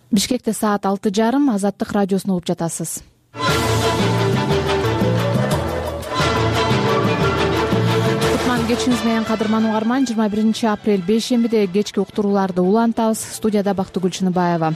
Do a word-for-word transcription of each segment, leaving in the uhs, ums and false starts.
Бишкекте саат алты жарым. Азаттык радиосун угуп жатасыз. Кутман кечиңиз менен кадырман угарман. жыйырма биринчи апрель бейшембиде кечки уктурууларды улантабыз. Студияда Бактыгүл Чыныбаева.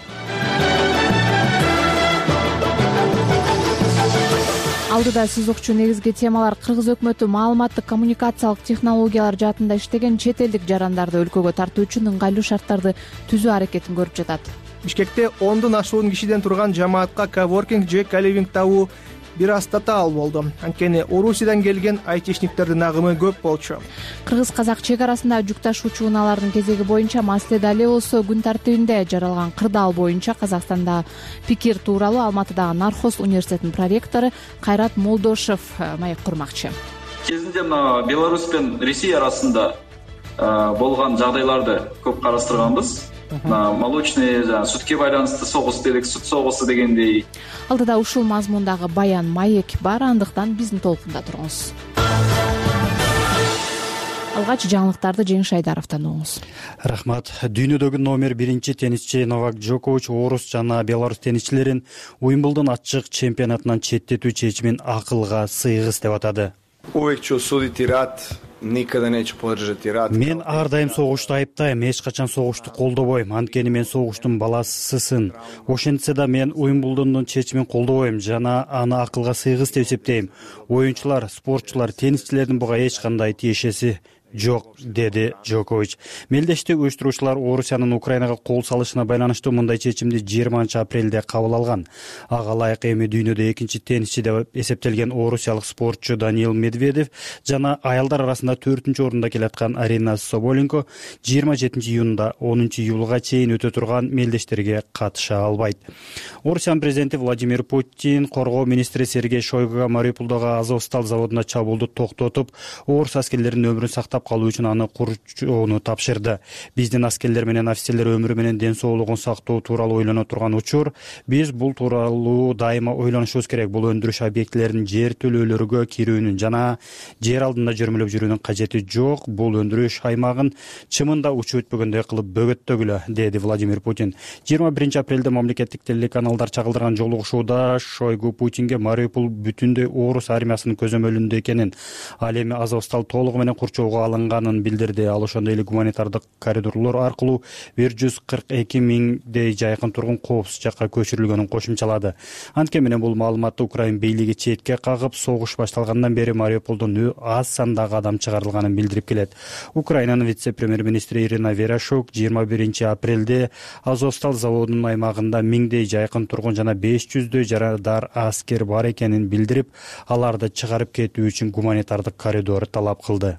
Алдыда сиз укчу негизги темалар: кыргыз өкмөтү маалыматтык коммуникациялык технологиялар жаатында иштеген чет элдик жарандарды өлкөгө тартуу үчүн ыңгайлуу шарттарды түзүү аракетин көрүп жатат. Бишкекте ондон ашуун кишиден турган жамаатка коворкинг же каливинг табуу бир аз татаал болду. Анткени Орусиядан келген айтишниктердин агымы көп болчу. Кыргыз-казак чек арасында жүк ташуучу унаалардын кезеги боюнча маселе дале болсо күн тартибинде жаралган кырдаал боюнча Казакстанда пикир тууралуу Алматыдагы Нархоз университетинин проректору Кайрат Молдошев маек курмакчы. Кезинде мына Беларусь менен Россия арасында болгон жагдайларды көп карастырганбыз. Молочный сүткө байланыштуу согуш делик, сүт согусу дегендей. Алдыда ушул мазмундагы баян маек бар, андыктан биздин толкунда туруңуз. Алгач жаңылыктарды Жеңиш Айдаровдон угуңуз. Рахмат. Дүйнөдөгү номер биринчи теннисчи Новак Джокович орус жана белорус теннисчилерин Уимблдон ачык чемпионатынан четтетүү чечимин акылга сыйгыс деп атады. Увек ќе осудити рат, никада нече поддржати рат. Мен ар дайым согушту айыптайм, эч качан согушту колдобойм. Анткени мен согуштун баласысын. Ошентсе да мен Уимблдондун чечимин колдобойм жана аны акылга сыйгыс деп эсептейм. Оюнчулар, спортчулар, теннисчилердин буга эч кандай тиешеси жок, деди Джокович. Мелдешти уюштуруучулар Орусиянын Украинага кол салышына байланыштуу мындай чечимди жыйырманчы апрелде кабыл алган. Ага ылайык эми дүйнөдө экинчи теннисчи деп эсептелген орусиялык спортчу Даниил Медведев жана аялдар арасында төртүнчү орунда келаткан Арина Соболенко жыйырма жетинчи июнда онунчу июлга чейин өтө турган мелдештерге катыша албайт. Орусиянын президенти Владимир Путин коргоо министри Сергей Шойгуга Мариуполдогу Азовсталь заводуна чабуулду токтотуп, орус аскерлеринин өмүрүн сактап калуу үчүн аны курууну тапшырды. Биздин аскерлер менен офицерлер өмүрү менен ден соолугун сактоо тууралуу ойлоно турган учур. Биз бул тууралуу дайыма ойлонушубуз керек. Бул өндүрүш объектилеринин жер төлөөлөргө кирүүнүн жана жер алдында жүрмөлөп жүрүүнүн кажети жок. Бул өндүрүш аймагын чымында учуу өтпөгөндөй кылып бөгөттөгүлө, деди Владимир Путин. жыйырма биринчи апрелде мамлекеттик телеканалдар чагылдырган жолугушууда Шойгу Путинге Мариуполь бүтүндөй орус армиясынын көзөмөлүндө экенин, ал эми Азовсталь толугу менен курчоого алынганын билдирди. Ал ошондой эле гуманитардык коридорлор аркылуу бир жүз кырк эки миңдей жайкын тургун коопсуз жакка көчүрүлгөнүн кошумчалады. Анткени менен бул маалыматты Украин бийлиги четке кагып, согуш башталгандан бери Мариуполдон аз сандагы адам чыгарылганын билдирип келет. Украинанын вице-премьер-министри Ирина Верашук жыйырма биринчи апрелде Азовсталь заводунун аймагында миңдей жайкын тургун жана беш жүздөй жарадар аскер бар экенин билдирип, аларды чыгарып кетүү үчүн гуманитардык коридор талап кылды.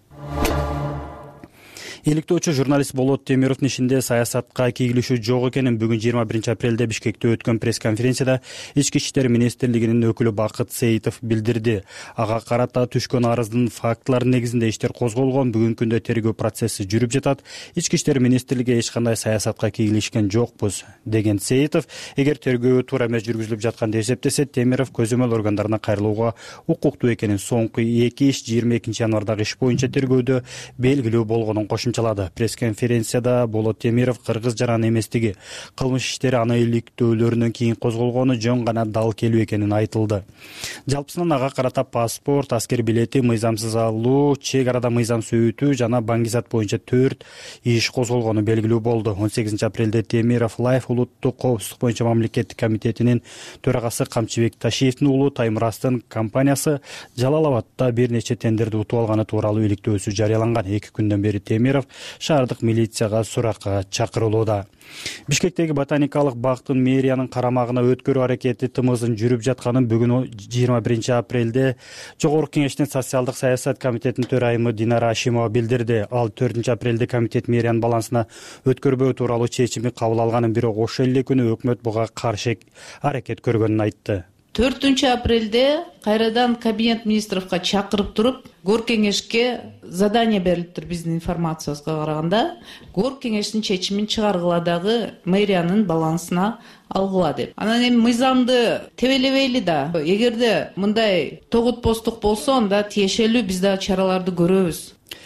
Иликтөөчү журналист Болот Темировдун ишинде саясатка кийгилишүү жок экенин бүгүн жыйырма биринчи апрелде Бишкекте өткөн пресс-конференцияда Ички иштер министрлигинин өкүлү Бакыт Сейитов билдирди. Ага карата түшкөн арыздын фактылары негизинде иштер козголгон, бүгүнкү күндө тергөө процесси жүрүп жатат. Ички иштер министрлиги эч кандай саясатка кийгилишкен жокпуз, деген Сейитов. Эгер тергөө туура эмес жүргүзүлүп жаткан деп эсептесе, Темиров көзөмөл органдарына кайрылууга укуктуу экенин, соңку эки иш жыйырма экинчи январдагы иш боюнча тергөөдө белгилүү болгонун кошумчалады. Пресс-конференцияда Болот Темиров кыргыз жаран эместиги, кылмыш иштери аны иликтөөлөрүнөн кийин козголгону жөн гана дал келүү экенин айтылды. Жалпысынан ага карата паспорт, аскер билети, мыйзамсыз алуу, чек арада мыйзамсыз өтүү жана баңгизат боюнча төрт иш козголгону белгилүү болду. он сегизинчи апрелде Темиров Лайф улуттук коопсуздук боюнча мамлекеттик комитетинин төрагасы Камчыбек Ташиевдин уулу Таймурастын компаниясы Жалал Абадта бир нече тендерди утуп алганы тууралуу иликтөөсү жарыяланган. эки күндөн бери Темиров шаардык милицияга суракка чакырылууда. Бишкектеги ботаникалык бактын мэриянын карамагына өткөрүү аракети тымызын жүрүп жатканын бүгүн жыйырма биринчи апрелде Жогорку кеңештин социалдык саясат комитетинин төрайымы Динара Ашимова билдирди. Ал төртүнчү апрелде комитет мэриянын балансына өткөрбөө тууралуу чечими кабыл алганын, бирок ошол эле күнү өкмөт буга каршы аракет көргөнүн айтты. төртүнчү апрелде кайрадан кабинет министровго чакырып туруп, гор кеңешке задание берилиптир. Биздин информациябызга караганда, гор кеңештин чечимин чыгаргыла дагы мэриянын балансына алгыла деп. Анан эми мыйзамды тебелебейли да. Эгерде мындай тогутпостук болсо, анда тиешелүү биз да чараларды көрөбүз.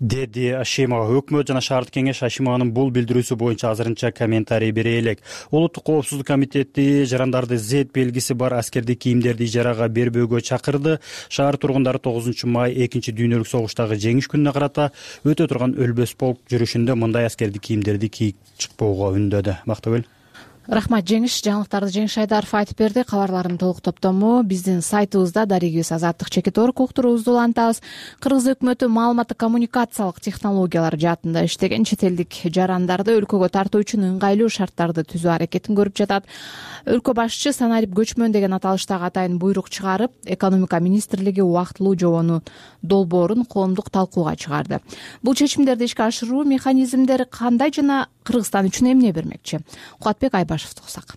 деди Ашимова. Өкмөт жана шаардык кеңеш Ашимованын бул билдирүүсү боюнча азырынча комментарий бере элек. Улуттук коопсуздук комитети жарандарды Z белгиси бар аскердик кийимдерди ижарага бербөөгө чакырды. Шаар тургундары тогузунчу май экинчи дүйнөлүк согуштагы жеңиш күнүнө карата өтө турган өлбөс полк жүрүшүндө мындай аскердик кийимдерди кийип чыкпоого үндөдү. Бактыгүл. Рахмат Жеңиш. Жаңылыктарды Жеңиш Айдаров айтып берди. Кабарлардын толук топтому биздин сайтыбызда дарегибиз азаттык чекит орг уктуруубузду улантабыз. Кыргыз өкмөтү маалыматтык коммуникациялык технологиялар жаатында иштеген чет элдик жарандарды өлкөгө тартуу үчүн ыңгайлуу шарттарды түзүү аракетин көрүп жатат. Өлкө башчысы санарип көчмөн деген аталыштагы атайын буйрук чыгарып, экономика министрлиги убактылуу жобонун долбоорун коомдук талкууга чыгарды. Бул чечимдерди ишке ашыруу механизмдери кандай жана Кыргызстан үчүн эмне бермекчи? Кубатбек Айбашевди угсак.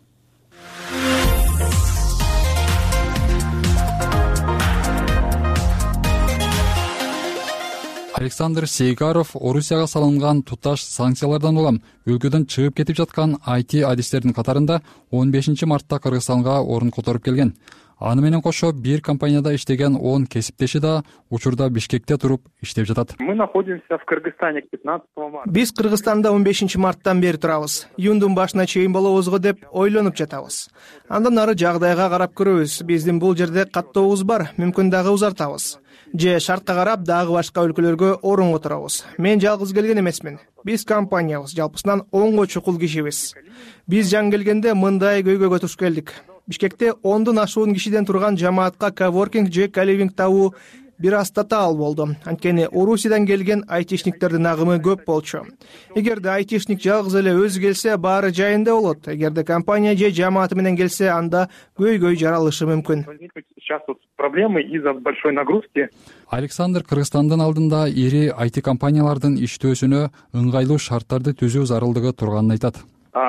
Александр Сейгаров Орусияга салынган туташ санкциялардан улам өлкөдөн чыгып кетип жаткан ай ти адистердин катарында он бешинчи мартта Кыргызстанга орун которуп келген. Аны менен кошо бир компанияда иштеген он кесиптеши да учурда Бишкекте туруп иштеп жатат. Мы находимся в Кыргызстане пятнадцатого марта. Биз Кыргызстанда он бешинчи марттан бери турабыз. Июндун башына чейин болобузго деп ойлонуп жатабыз. Андан ары жагдайга карап көрөбүз. Биздин бул жерде каттообуз бар, мүмкүн дагы узартабыз. Же шартка карап дагы башка өлкөлөргө орун которобуз. Мен жалгыз келген эмесмин. Биз компаниябыз, жалпысынан онго чукул кишибиз. Биз жаңы келгенде мындай көйгөйгө туш келдик. Бишкекте ондон ашуун кишиден турган жамаатка коворкинг же каливинг табуу бир аз татаал болду. Анткени Орусиядан келген айтишниктердин агымы көп болчу. Эгерде айтишник жалгыз эле өзү келсе, баары жайында болот. Эгерде компания же жамааты менен келсе, анда көйгөй жаралышы мүмкүн. Сейчас вот проблемы из-за большой нагрузки. Александр Кыргызстандын алдында ири ай ти компаниялардын иштөөсүнө ыңгайлуу шарттарды түзүү зарылдыгы турганын айтат.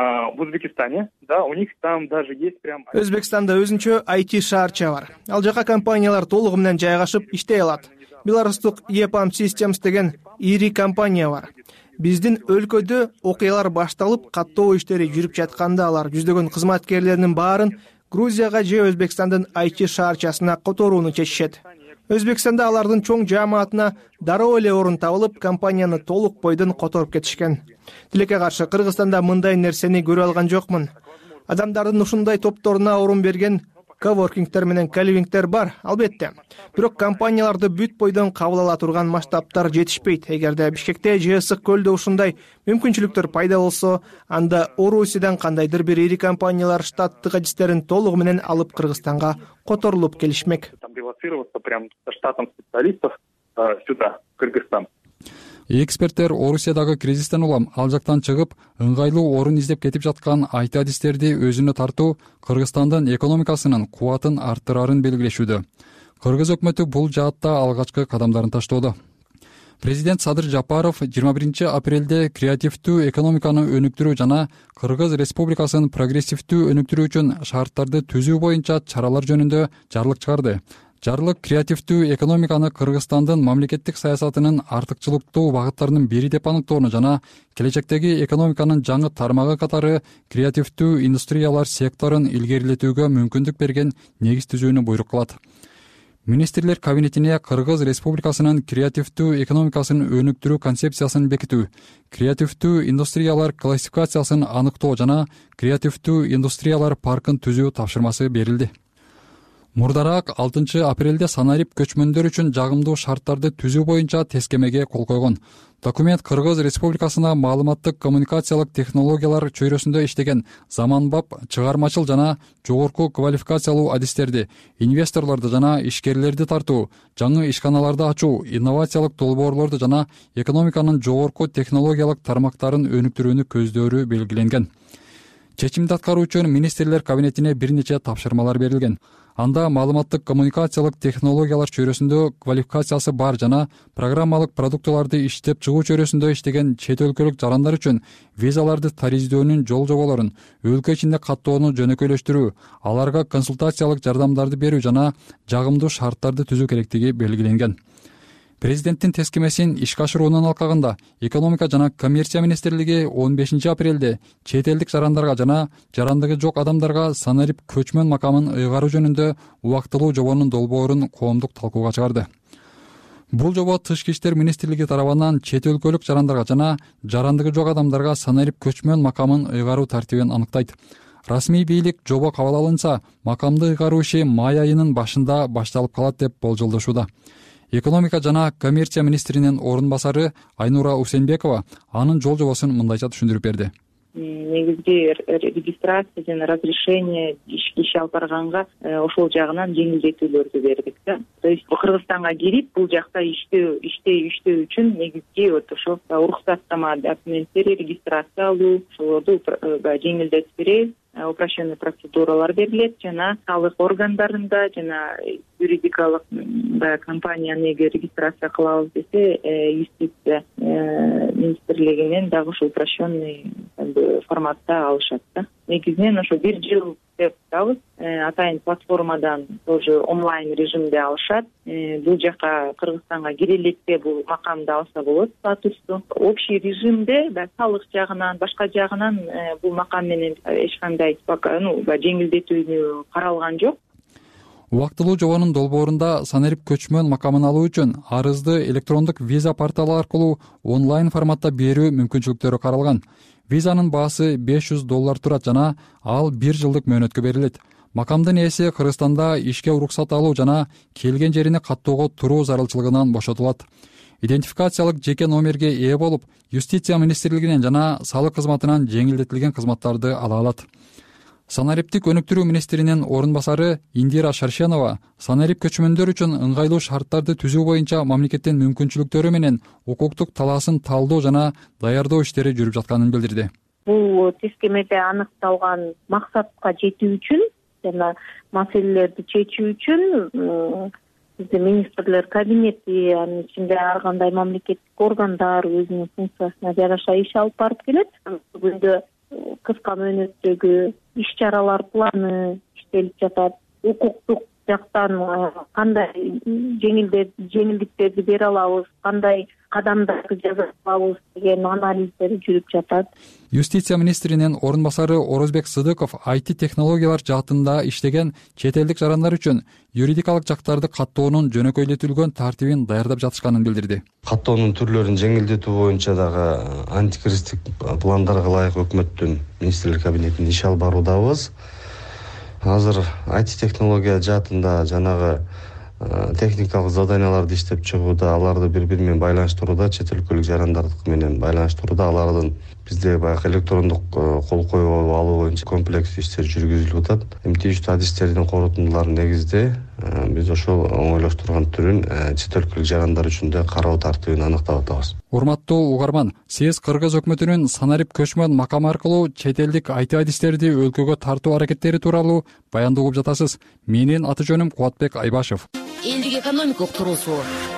В Узбекистане, да, у них там даже есть прям... Өзбекстанда өзүнчө ай ти шаарча бар. Ал жака компаниялар толугу менен жайгашып иштей алат. Беларустук Епам Systems деген ири компания бар. Биздин өлкөдө окуялар башталып, каттоо иштери жүрүп жатканда алар жүздөгөн кызматкерлеринин баарын Грузияга же Өзбекстандын ай ти шаарчасына которууну чечишет. Өзбекстанда алардын чоң жааматына дароо эле орун табылып, компанияны толук бойдон которуп кетишкен. Тилекке каршы Кыргызстанда мындай нерсени көрө алган жокмун. Адамдардын ушундай топторуна орун берген коворкингтер менен каливингтер бар, албетте. Бирок компанияларды бүт бойдон кабыл ала турган масштабтар жетишпейт. Эгерде Бишкекте же Ысык көлдө ушундай мүмкүнчүлүктөр пайда болсо, анда Орусиядан кандайдыр бир ири компаниялар штаттык адистерин толугу менен алып Кыргызстанга которулуп келишмек. Релоцироваться прям со штатом специалистов сюда, в Кыргызстан. Эксперттер Орусиядагы кризистен улам ал жактан чыгып, ыңгайлуу орун издеп кетип жаткан ай ти адистерди өзүнө тартуу Кыргызстандын экономикасынын кубатын арттырарын белгилешүүдө. Кыргыз өкмөтү бул жаатта алгачкы кадамдарын таштоодо. Президент Садыр Жапаров жыйырма биринчи апрелде креативдүү экономиканы өнүктүрүү жана Кыргыз Республикасын прогрессивдүү өнүктүрүү үчүн шарттарды түзүү боюнча чаралар жөнүндө жарлык чыгарды. Жарлык креативдүү экономиканы Кыргызстандын мамлекеттик саясатынын артыкчылыктуу багыттарынын бири деп аныктоону жана келечектеги экономиканын жаңы тармагы катары креативдүү индустриялар секторун илгерилетүүгө мүмкүндүк берген негиз түзүүнү буйрук кылат. Министрлер кабинетине Кыргыз Республикасынын креативдүү экономикасын өнүктүрүү концепциясын бекитүү, креативдүү индустриялар классификациясын аныктоо жана креативдүү индустриялар паркын түзүү тапшырмасы берилди. Мурдараак алтынчы апрелде санарип көчмөндөр үчүн жагымдуу шарттарды түзүү боюнча тескемеге кол койгон. Документ Кыргыз Республикасына маалыматтык коммуникациялык технологиялар чөйрөсүндө иштеген заманбап чыгармачыл жана жогорку квалификациялуу адистерди, инвесторлорду жана ишкерлерди тартуу, жаңы ишканаларды ачуу, инновациялык долбоорлорду жана экономиканын жогорку технологиялык тармактарын өнүктүрүүнү көздөрү белгиленген. Чечимди аткаруу үчүн министрлер кабинетине бир нече тапшырмалар берилген. Анда маалыматтык коммуникациялык технологиялар чөйрөсүндө квалификациясы бар жана программалык продуктыларды иштеп чыгуу чөйрөсүндө иштеген чет өлкөлүк жарандар үчүн визаларды тариздөөнүн жол жоболорун, өлкө ичинде каттоону жөнөкөйлөштүрүү, аларга консультациялык жардамдарды берүү жана жагымдуу шарттарды түзүү керектиги белгиленген. Президенттин тескемесин ишке ашыруунун алкагында экономика жана коммерция министрлиги он бешинчи апрелде чет элдик жарандарга жана жарандыгы жок адамдарга санарип көчмөн макамын ыйгаруу жөнүндө убактылуу жобонун долбоорун коомдук талкууга чыгарды. Бул жобо Тышкы иштер министрлиги тарабынан чет өлкөлүк жарандарга жана жарандыгы жок адамдарга санарип көчмөн макамын ыйгаруу тартибин аныктайт. Расмий бийлик жобо кабыл алынса, макамды ыйгаруу иши май айынын башында башталып калат деп болжолдошууда. Экономика жана коммерция министринин орун басары Айнура Усенбекова анын жол жобосун мындайча түшүндүрүп берди. Негизги регистрация жана разрешение ишке алып барганга ошол жагынан жеңилдетүүлөрдү бердик да. То есть Кыргызстанга кирип бул жакта иштөө иштей иштөө үчүн негизги вот ошо уруксаттама документтери, регистрация алуу, ошолорду жеңилдетип беребиз. Упрощенный процедуралар берилет жана салык органдарында жана юридикалык компанияны эгер регистрация кылабыз десе, юстиция министрлигинен дагы ушу упрощенный форматта алышат да. Негизинен ошо бир жыл деп атабыз. Атайын платформадан тоже онлайн режимде алышат. Бул жака Кыргызстанга кире электе бул макамды алса болот, статусту. Общий режимде да салык жагынан, башка жагынан бул макам менен эч кандай жеңилдетүү каралган жок. Убактылуу жобонун долбоорунда санарип көчмөн макамын алуу үчүн арызды электрондук виза порталы аркылуу онлайн форматта берүү мүмкүнчүлүктөрү каралган. Визанын баасы беш жүз доллар турат жана ал бир жылдык мөөнөткө берилет. Макамдын ээси Кыргызстанда ишке уруксат алуу жана келген жерине каттоого туруу зарылчылыгынан бошотулат. Идентификациялык жеке номерге ээ болуп, юстиция министрлигинен жана салык кызматынан жеңилдетилген кызматтарды ала алат. Санариптик өнүктүрүү министринин орун басары Индира Шаршенова санарип көчмөндөр үчүн ыңгайлуу шарттарды түзүү боюнча мамлекеттин мүмкүнчүлүктөрү менен укуктук талаасын талдоо жана даярдоо иштери жүрүп жатканын билдирди. Бул тизкемеде аныкталган максатка жетүү үчүн жана маселелерди чечүү үчүн биздин министрлер кабинети, анын ичинде ар кандай мамлекеттик органдар өзүнүн функциясына жараша иш алып барып келет. Бүгүндө кыска мөөнөттөгү иш чаралар планы иштелип жатат. Укуктук жактан кандай жеңилдиктерди бере алабыз, кандай кадамдарды жасап алабыз деген анализдер жүрүп жатат. Юстиция министринин орун басары Орозбек Сыдыков ай ти технологиялар жаатында иштеген чет элдик жарандар үчүн юридикалык жактарды каттоонун жөнөкөйлөтүлгөн тартибин даярдап жатышканын билдирди. Каттоонун түрлөрүн жеңилдетүү боюнча дагы антикризистик пландарга ылайык өкмөттүн министрлер кабинетинде иш алып баруудабыз. Азыр ай ти технология жаатында жанагы техникалык заданияларды иштеп чыгууда, аларды бири-бири менен байланыштырууда, чет өлкөлүк жарандардык менен байланыштырууда, алардын бизде баягы электрондук кол коюп алуу боюнча комплекс иштер жүргүзүлүп атат. Эмтиештүү адистердин корутундулары негизде биз ошол оңойлоштурган түрүн чет өлкөлүк жарандар үчүн да кароо тартибин аныктап атабыз. Урматтуу угарман, сиз Кыргыз өкмөтүнүн санарип көчмөн макам аркылуу чет элдик ай ти адистерди өлкөгө тартуу аракеттери тууралуу баяндоо угуп жатасыз. Менин аты жөнүм Кубатбек Айбашев. Элдик экономика уктуруусу.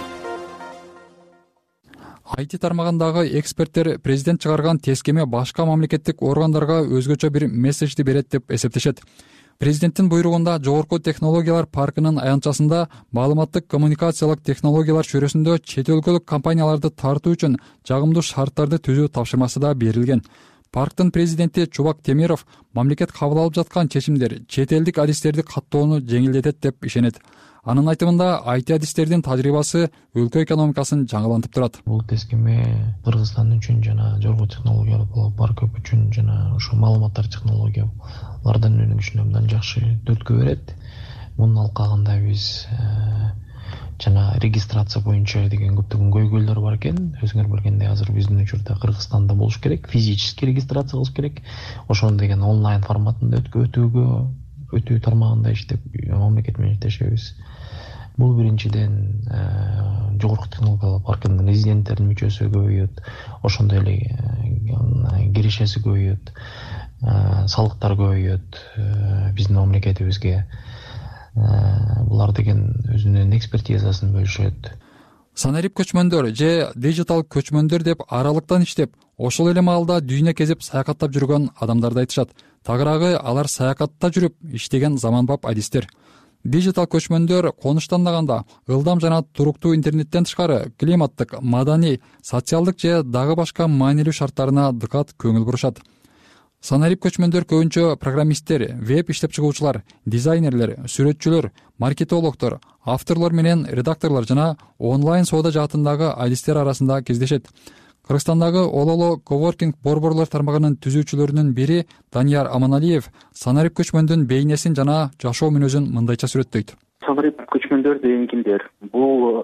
ай ти тармагындагы эксперттер президент чыгарган тескеме башка мамлекеттик органдарга өзгөчө бир месседжди берет деп эсептешет. Президенттин буйругунда жогорку технологиялар паркынын аянтчасында маалыматтык коммуникациялык технологиялар чөйрөсүндө чет өлкөлүк компанияларды тартуу үчүн жагымдуу шарттарды түзүү тапшырмасы да берилген. Парктын президенти Чубак Темиров мамлекет кабыл алып жаткан чечимдер чет элдик адистерди каттоону жеңилдетет деп ишенет. Анын айтымында ай ти адистердин тажрыйбасы өлкө экономикасын жаңылантып турат. Бул тескеме Кыргызстан үчүн жана жогорку технологиялар парк үчүн жана ошо маалыматтар технологиялардын өнүгүшүнө абдан жакшы түрткү берет. Мунун алкагында биз жана регистрация боюнча деген көптөгөн көйгөйлөр бар экен. Өзүңөр билгендей азыр биздин учурда Кыргызстанда болуш керек, физически регистрация кылыш керек. Ошону деген онлайн форматында өтүүгө өтүү тармагында иштеп мамлекет менен иштешебиз. Бул биринчиден жогорку технологиялар паркынын резиденттеринин мүчөсү көбөйөт, ошондой эле киришеси көбөйөт, салыктар көбөйөт биздин мамлекетибизге. Булар деген өзүнүн экспертизасын бөлүшөт. Санарип көчмөндөр же дижитал көчмөндөр деп аралыктан иштеп, ошол эле маалда дүйнө кезип саякаттап жүргөн адамдарды айтышат. Тагыраагы алар саякатта жүрүп иштеген заманбап адистер. Дижитал көчмөндөр конуштандаганда ылдам жана туруктуу интернеттен тышкары климаттык, маданий, социалдык же дагы башка маанилүү шарттарына дыкат көңүл бурушат. санарип көчмөндөр көбүнчө программисттер, веб иштеп чыгуучулар, дизайнерлер, сүрөтчүлөр, маркетологдор, авторлор менен редакторлор жана онлайн соода жаатындагы адистер арасында кездешет. Кыргызстандагы Ололо коворкинг борборлор тармагынын түзүүчүлөрүнүн бири Данияр Аманалиев санарип көчмөндүн бейнесин жана жашоо мүнөзүн мындайча сүрөттөйт. Санарип көчмөндөр деген кимдер? Бул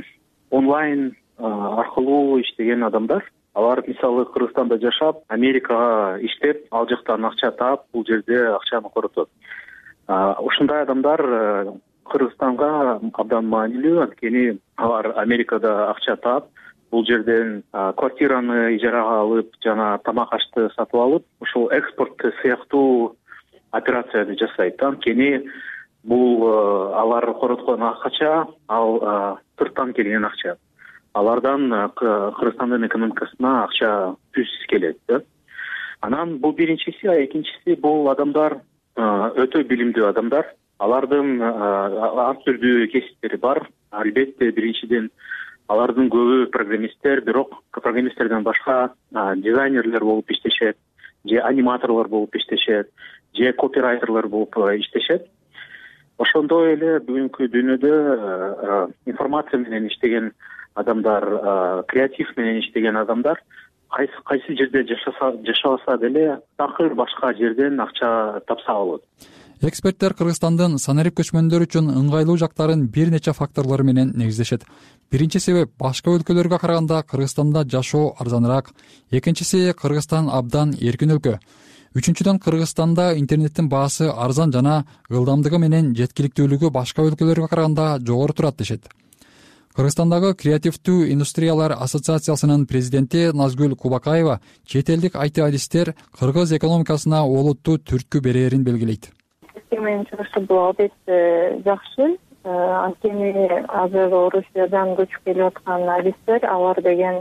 онлайн аркылуу иштеген адамдар. Алар мисалы Кыргызстанда жашап, Америкага иштеп, ал жактан акча таап, бул жерде акчаны коротот. Ушундай адамдар Кыргызстанга абдан маанилүү, анткени алар Америкада акча таап, бул жерден квартираны ижарага алып, жана тамак ашты сатып алып, ушул экспорт сыяктуу операцияны жасайт. Анткени бул алар короткон акча, ал сырттан келген акча. Алардан Кыргызстандын экономикасына акча түз келет. Анан бул биринчиси, а экинчиси бул адамдар өтө билимдүү адамдар. Алардын ар түрдүү кесиптери бар. Албетте биринчиден алардын көбү программисттер, бирок программисттерден башка дизайнерлер болуп иштешет, же аниматорлор болуп иштешет, же копирайтерлер болуп иштешет. Ошондой эле бүгүнкү дүйнөдө информация менен иштеген адамдар, креатив менен иштеген адамдар кайсы кайсы жерде жашабаса деле такыр башка жерден акча тапса болот. Эксперттер Кыргызстандын санарип көчмөндөр үчүн ыңгайлуу жактарын бир нече факторлор менен негиздешет. Биринчи себеп башка өлкөлөргө караганда Кыргызстанда жашоо арзаныраак. Экинчиси Кыргызстан абдан эркин өлкө. Үчүнчүдөн Кыргызстанда интернеттин баасы арзан жана ылдамдыгы менен жеткиликтүүлүгү башка өлкөлөргө караганда жогору турат дешет. Кыргызстандагы креативдүү индустриялар ассоциациясынын президенти Назгүл Кубакаева чет элдик ай ти адистер кыргыз экономикасына олуттуу түрткү берээрин белгилейт. Менин чыгышы бул албетте жакшы. Анткени азыр Орусиядан көчүп келип аткан адистер, алар деген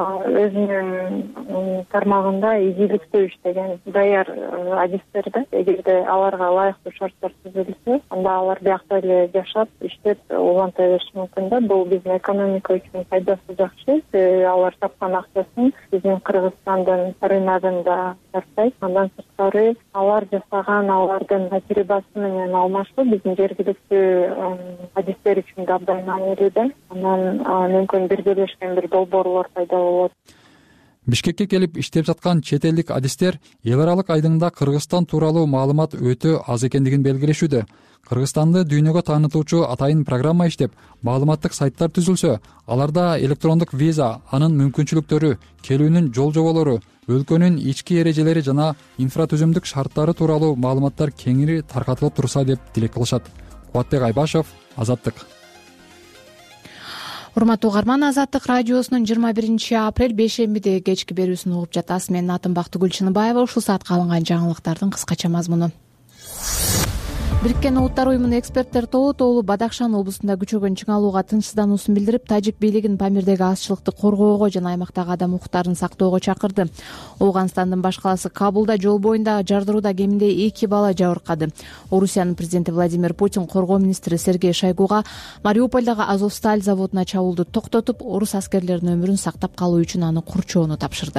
өзүнүн тармагында ийгиликтүү иштеген даяр адистер да. Эгерде аларга ылайыктуу шарттар түзүлсө, анда алар биякта эле жашап, иштеп уланта бериши мүмкүн да. Бул биздин экономика үчүн пайдасы жакшы. Алар тапкан акчасын биздин Кыргызстандын рыногунда сарптайт. Андан сырткары алар жасаган алардын тажрыйбасы менен алмашуу биздин жергиликтүү адистер үчүн да абдан маанилүү да. Анан мүмкүн биргелешкен бир долбоорлор пайда болот. Бишкекке келип иштеп жаткан чет элдик адистер эл аралык айдыңда Кыргызстан тууралуу маалымат өтө аз экендигин белгилешүүдө. Кыргызстанды дүйнөгө таанытуучу атайын программа иштеп, маалыматтык сайттар түзүлсө, аларда электрондук виза, анын мүмкүнчүлүктөрү, келүүнүн жол жоболору, өлкөнүн ички эрежелери жана инфратүзүмдүк шарттары тууралуу маалыматтар кеңири таркатылып турса деп тилек кылышат. Кубатбек Айбашев, Азаттык. Урматтуу угарман, Азаттык радиосунун жыйырма биринчи апрель бейшембидеги кечки берүүсүн угуп жатасыз. Менин атым Бактыгүл Чыныбаева. Ушул саатка алынган жаңылыктардын кыскача мазмуну. Бириккен Улуттар уюмунун эксперттер тобу Тоолуу Бадакшан облусунда күчөгөн чыңалууга тынчсыздануусун билдирип, тажик бийлигин Памирдеги азчылыкты коргоого жана аймактагы адам укуктарын сактоого чакырды. Ооганстандын баш калаасы Кабулда жол боюнда жардырууда кеминде эки бала жабыркады. Орусиянын президенти Владимир Путин коргоо министри Сергей Шойгуга Мариупольдагы Азовсталь заводуна чабуулду токтотуп, орус аскерлеринин өмүрүн сактап калуу үчүн аны курчоону тапшырды.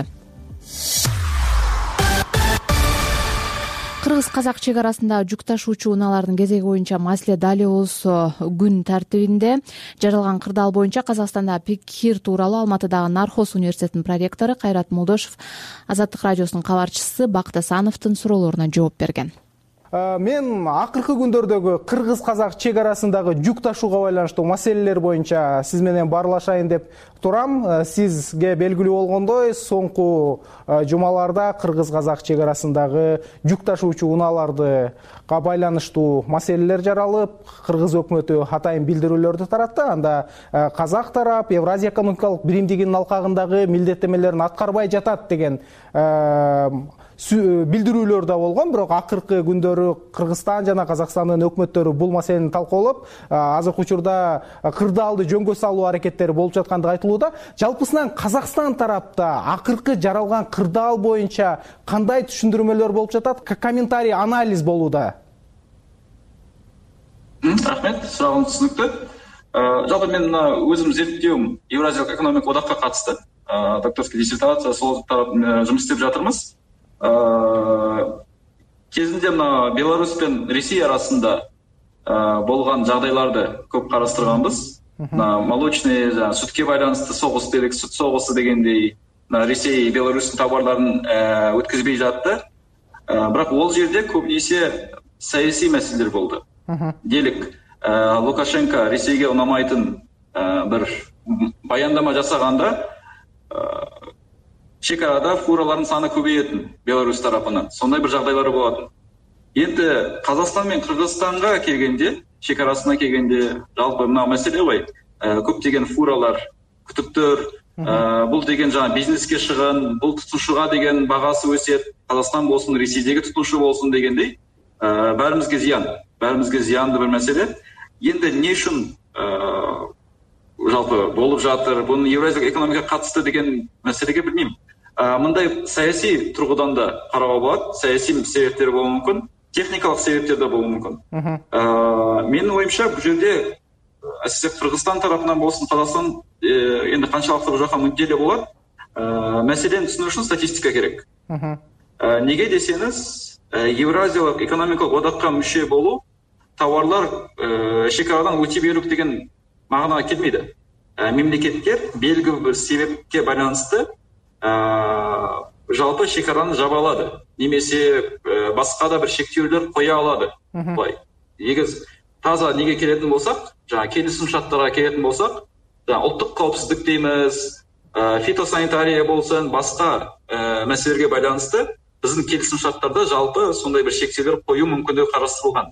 Кыргыз-казак чек арасында жүк ташуучу унаалардын кезеги боюнча маселе дали болсо күн тартибинде. Жаралган кырдаал боюнча Казакстанда пикир тууралуу Алматыдагы Нархоз университетинин проректору Кайрат Молдошев Азаттык радиосунун кабарчысы Бакыт Асановдун суроолоруна жооп берген. Мен акыркы күндөрдөгү кыргыз-казак чек арасындагы жүк ташууга байланыштуу маселелер боюнча сиз менен баарлашайын деп турам. Сизге белгилүү болгондой, соңку жумаларда кыргыз-казак чек арасындагы жүк ташуучу унааларды байланыштуу маселелер жаралып, кыргыз өкмөтү атайын билдирүүлөрдү таратты. Анда казак тарап Евразия экономикалык биримдигинин алкагындагы милдеттенмелерин аткарбай жатат деген билдирүүлөр да болгон. Бирок акыркы күндөрү Кыргызстан жана Казакстандын өкмөттөрү бул маселени талкуулап, азыркы учурда кырдаалды жөнгө салуу аракеттери болуп жаткандыгы айтылууда. Жалпысынан Казакстан тарапта акыркы жаралган кырдаал боюнча кандай түшүндүрмөлөр болуп жатат? Комментарий, анализ болууда. Рахмет, сурагыңыз түшүнүктүү. Жалпы мен өзүм зерттөөм Евразиялык экономикалык одакка катышты. Докторский диссертация сол тарап жумуш иштеп жатырмыз. кезінде мына Беларусь пен Ресей арасында болған жағдайларды көп қарастырғанбыз. Молочный, сүтке байланысты соғыс делік, сүт соғысы дегендей, Ресей Беларусьтің товарларын өткізбей жатты. Бірақ ол жерде көбінесе саяси мәселелер болды. Делік, Лукашенко Ресейге ұнамайтын бір баяндама жасағанда шекарада фуралардың саны көбейетін Беларусь тарапынан. Сондай бір жағдайлары болатын. Енді Қазақстан мен Қырғызстанға келгенде, шекарасына келгенде жалпы мына мәселе ғой. Көптеген фуралар күтіп тұр. Бұл деген жаңа бизнеске шығын, бұл тұтынушыға деген бағасы өсет. Қазақстан болсын, Ресейдегі тұтынушы болсын дегендей. Бәрімізге зиян, бәрімізге зиянды бір мәселе. Енді не үшін жалпы болып жатыр, бұның Еуразиялық экономикаға қатысты деген мәселеге білмеймін. Мындай саяси тұрғыдан да қарауға болады, саяси себептер болуы мүмкін, техникалық себептер де болуы мүмкін. Менің ойымша бұл жерде әсіресе Қырғызстан тарапынан болсын, Қазақстан енді қаншалықты бұл жаққа мүдделі болады, мәселені түсіну үшін статистика керек. Неге десеңіз, Еуразиялық экономикалық одаққа мүше болу тауарлар шекарадан өте беру деген мағынаға келмейді. Мемлекеттер белгі бір себепке байланысты жалпы шекараны жаба алады, немесе басқа да бір шектеулер қоя алады. Егер таза неге келетін болсақ, жаңа келісім шарттарға келетін болсақ, ұлттық қауіпсіздік дейміз, фитосанитария болсын, басқа мәселелерге байланысты біздің келісім шарттарда жалпы сондай бір шектеулер қою мүмкіндігі қарастырылған.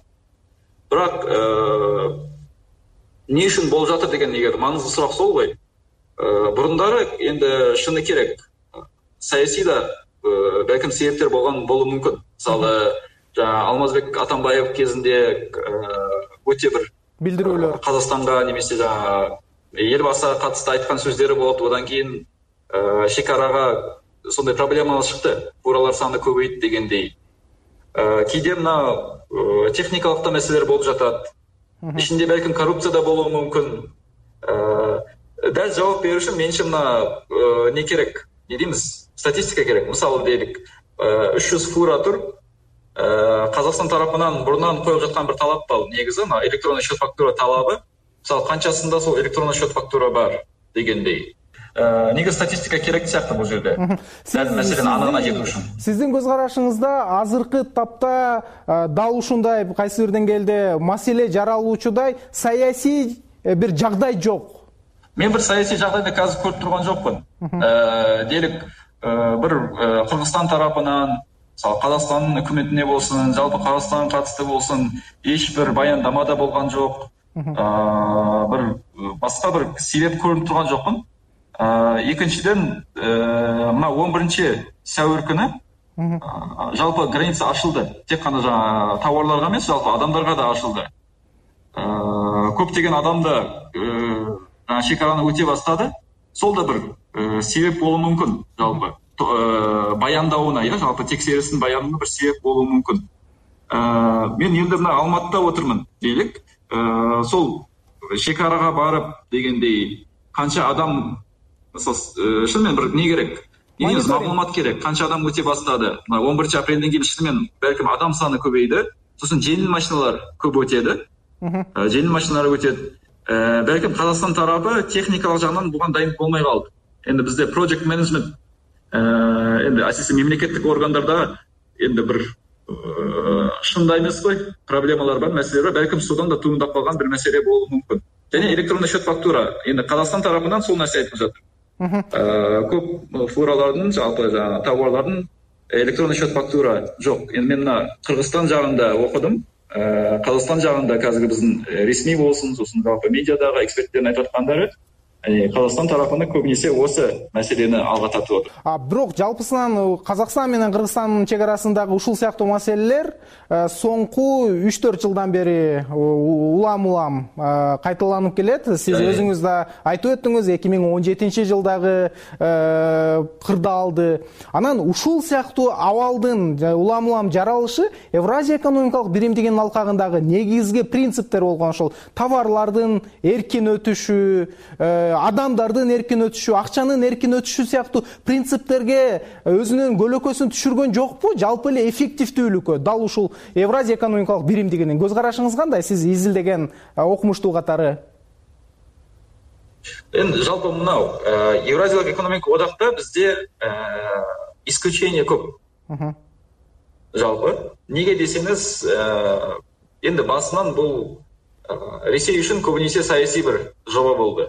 Бірақ не үшін болып жатыр деген егер маңызды сұрақ сол ғой. Бұрындары енді шыны керек, саяси да бәлкім себептер болған болуы мүмкін. Мысалы, Алмазбек Атамбаев кезінде өте бір білдірулер Қазақстанға немесе елбасыға қатысты айтқан сөздері болды. Одан кейін шекараға сондай проблемалар шықты, фуралар саны көбейді дегендей. Кейде мына техникалық та мәселелер болып жатады. Ішінде бәлкім коррупция да болуы мүмкін. Дәл жауап беру үшін меніңше мына не керек? Не дейміз? Статистика керек. Мысалы делік, үш жүз фура тұр. Қазақстан тарапынан бұрыннан қойып жатқан бір талап бар. Негізі электронный счет фактура талабы. Мысалы қаншасында сол электронный счет фактура бар дегендей. Неге статистика керек сияқты бұл жерде? Дәл мәселені анығына жету үшін. Сіздің көзқарашыңызда азыркы тапта дал ушундай кайсы бир деңгээлде маселе жаралуучудай саясий бир жагдай жок. Мен бір саяси жағдайды қазір көріп тұрған жоқпын. Делік бір Қырғызстан тарапынан, Қазақстанның үкіметіне болсын, жалпы Қазақстан қатысты болсын, ешбір баяндама да болған жоқ. Бір басқа бір себеп көріп тұрған жоқпын. Екіншіден, мына он бірінші сәуір күні жалпы граница ашылды. Тек қана жаңа тауарларға емес, жалпы адамдарға да ашылды. Көптеген адамда шекараны өте бастады. Сол да бір себеп болуы мүмкін, жалпы. Баяндауына, жалпы тексерістің баянуына бір себеп болуы мүмкін. Мен енді мына Алматыда отырмын, делік. Сол шекараға барып дегендей қанша адам, шынымен бір не керек? Негіз мағлұмат керек, қанша адам өте бастады. он бірінші апрельден кейін шынымен бәлкім адам саны көбейді. Сосын жеңіл машиналар көп өтеді. Жеңіл машиналар өтеді. Бәлкім Қазақстан тарапы техникалық жағынан бұған дайын болмай қалды. Енді бізде project management, енді әсіресе мемлекеттік органдарда енді бір шынында емес қой, проблемалар бар, мәселелер бар. Бәлкім содан да туындап қалған бір мәселе болуы мүмкін. Және электронный счет фактура, енді Қазақстан тарапынан сол нәрсе айтып жатыр. Көп фуралардың, жалпы тауарлардың электронный счет фактура жоқ. Енді мен мына Қырғызстан жағында оқыдым. Қазақстан жағында қазіргі біздің ресми болсын, сосын жалпы медиадағы эксперттердің айтып жатқандары, Қазақстан тарапында көбінесе осы мәселені алға тартып отыр. Бирок жалпысынан Қазақстан менен Кыргызстандын чегарасындагы ушул сыяктуу маселелер соңку үч төрт жылдан бери улам-улам кайталанып келет. Сиз өзүңүз да айтып өттүңүз, эки миң он жетинчи жылдагы кырдаалды. Анан ушул сыяктуу абалдын улам-улам жаралышы Евразия экономикалык биримдигинин алкагындагы негизги принциптер болгон ошол товарлардын эркин өтүшү, адамдардын эркин өтүшү, акчанын эркин өтүшү сыяктуу принциптерге өзүнүн көлөкөсүн түшүргөн жокпу? Жалпы эле эффективдүүлүккө дал ушул Евразия экономикалык биримдигинин көз карашыңыз кандай? Сиз изилдеген окумуштуу катары. Енді жалпы мынау Евразиялық экономикалық одақта бізде исключение көп. Жалпы неге десеңіз, енді басынан бұл Ресей үшін көбінесе саяси бір жоба болды.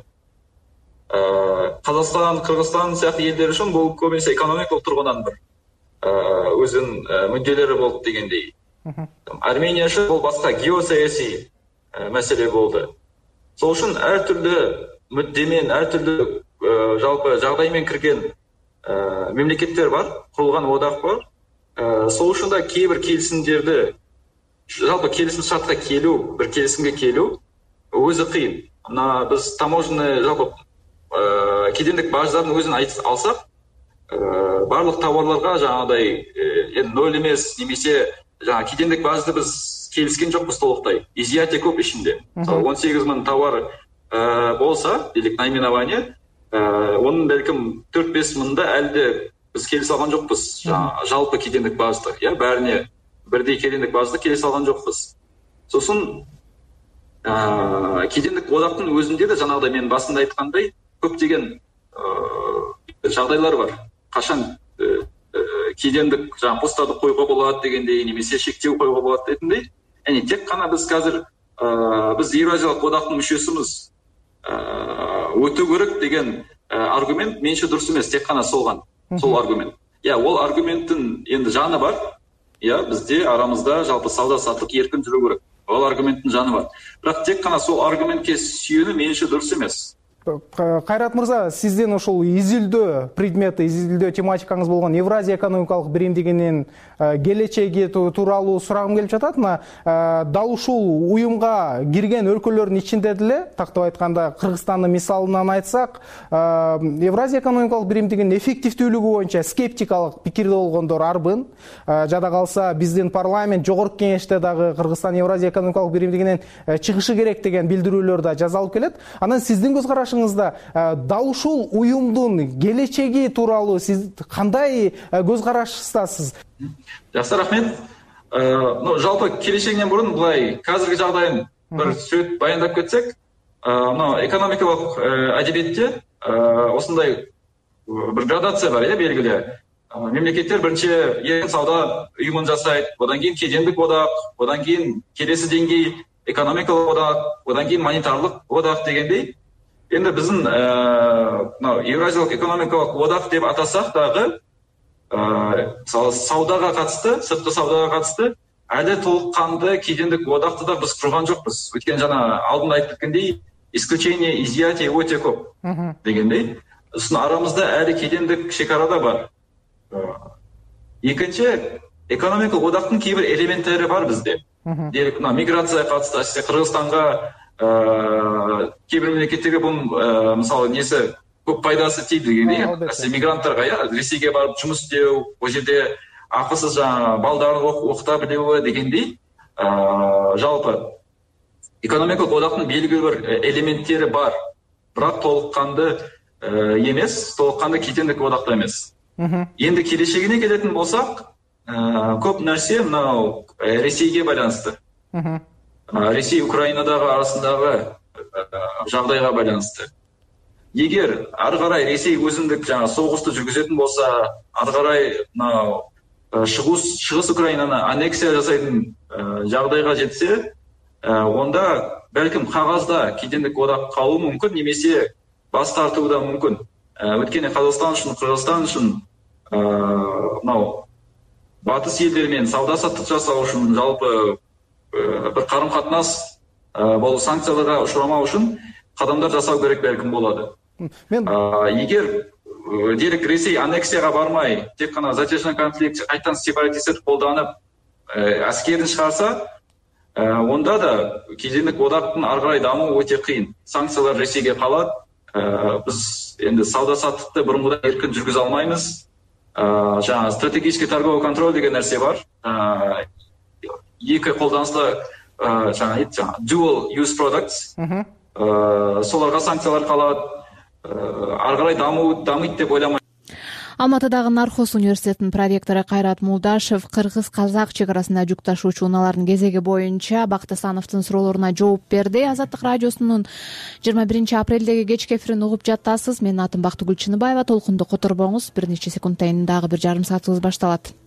Қазақстан, Қырғызстан сияқты елдер үшін бұл көбінесе экономикалық тұрғыдан бір өзінің мүдделері болды дегендей. Армения үшін бұл басқа геосаяси мәселе болды. Сол үшін әртүрлі мүддемен, әртүрлі жалпы жағдаймен кірген мемлекеттер бар, құрылған одақ бар. Сол үшін да кейбір келісімдерді, жалпы келісім шартқа келу, бір келісімге келу өзі қиын. Мына біз таможенный жалпы кедендік баждарын өзін алсақ, барлық тауарларға жаңағыдай нөл емес, немесе жаңа кедендік бажды біз келіскен жоқпыз толықтай. Изъятие көп ішінде. он сегіз мың тауар болса, делік наименование, оның бәлкім төрт бес мыңда әлде біз келіс алған жоқпыз. Жалпы кедендік бажды, бәріне бірдей кедендік бажды келіс алған жоқпыз. Сосын кедендік одақтың өзінде де жаңағыдай мен басында айтқандай көптеген жағдайлар бар. Қашан кедендік постарды қойға болады дегендей, немесе шектеу қойға болады дегендей. Яғни тек қана біз қазір біз Евразиялық одақтың мүшесіміз өту керек деген аргумент менше дұрыс емес, тек қана солған, сол аргумент. Иә, ол аргументтің енді жаны бар. Иә, бізде арамызда жалпы сауда саттық еркін жүру керек. Ол аргументтің жаны бар. Бірақ тек қана сол аргументке сүйену менше дұрыс емес. Кайрат мырза, сиздин ошол изилдөө предмети, изилдөө тематикаңыз болгон Евразия экономикалык биримдигинин келечеги тууралуу сурагым келип жатат. Мына дал ушул уюмга кирген өлкөлөрдүн ичинде деле, тактап айтканда Кыргызстандын мисалынан айтсак, Евразия экономикалык биримдигинин эффективдүүлүгү боюнча скептикалык пикирде болгондор арбын. Жада калса биздин парламент жогорку кеңеште дагы Кыргызстан Евразия экономикалык биримдигинен чыгышы керек деген билдирүүлөр да жазалып келет. Анан сиздин көз карашыңыз дал ушул уюмдун келечеги тууралуу сиз кандай көз караштасыз? Жақсы, рахмет. Жалпы келечегинен бұрын былай қазіргі жағдайын бір сөйт баяндап кетсек, экономикалық әдебиетте осындай бір градация бар, белгілі. Мемлекеттер бірінші еркін сауда ұйымын жасайды, одан кейін кедендік одақ, одан кейін келесі деңгей экономикалық одақ, одан кейін монетарлық одақ дегендей. Енді біздің Евразиялық экономикалық одақ деп атасақ дағы саудаға қатысты, сыртқы саудаға қатысты әлі толыққанды кедендік одақты да біз құрған жоқпыз. Өйткені жаңа алдында айтып кеткендей, исключение, изъятие өте көп дегендей. Сосын арамызда әлі кедендік шекарада бар. Екінші, экономикалық одақтың кейбір элементтері бар бізде. Миграция қатысты, әсіресе Қырғызстанға кейбір мемлекеттерге бұл мысалы несі көп пайдасы тиді дегендей. Әсіресе мигранттарға Ресейге барып жұмыс істеу, ол жерде ақысыз жаңа балдарын оқыта білуі дегендей. Жалпы экономикалық одақтың белгілі бір элементтері бар, бірақ толыққанды емес, толыққанды кедендік одақта емес. Енді келешегіне келетін болсақ, көп нәрсе мынау Ресейге байланысты. Ресей Украинадағы арасындағы жағдайға байланысты. Егер ары қарай Ресей өзіндік жаңа соғысты жүргізетін болса, ары қарай мынау шығыс Украинаны аннексия жасайтын жағдайға жетсе, онда бәлкім қағазда кедендік одақ қалуы мүмкін, немесе бас тартуы да мүмкін. Өйткені Қазақстан үшін, Қырғызстан үшін мынау батыс елдермен сауда саттық жасау үшін, жалпы бір қарым қатынас бұл санкцияларға ұшырамау үшін қадамдар жасау керек бәлкім болады. Егер делік Ресей аннексияға бармай, тек қана затяжной конфликт, қайтадан сепаратистер қолданып әскерін шығарса, онда да кедендік одақтың ары қарай дамуы өте қиын. Санкциялар Ресейге қалады. Біз енді сауда саттықты бұрынғыдай еркін жүргізе алмаймыз. Жаңа стратегический торговый контроль деген нәрсе бар. Екі қолданысты жаңа dual use products, соларға санкциялар қалады. ары карай дамыйт деп ойломойм. Алматыдагы Нархоз университетинин проректору Кайрат Мулдашев кыргыз-казак чек арасында жүк ташуучу унаалардын кезеги боюнча Бактысановдун суроолоруна жооп берди. Азаттык радиосунун жыйырма биринчи апрелдеги кечки эфирин угуп жатасыз. Менин атым Бактыгүл Чыныбаева. Толкунду которбоңуз. Бир нече секундтан кийин дагы бир жарым саатыбыз башталат.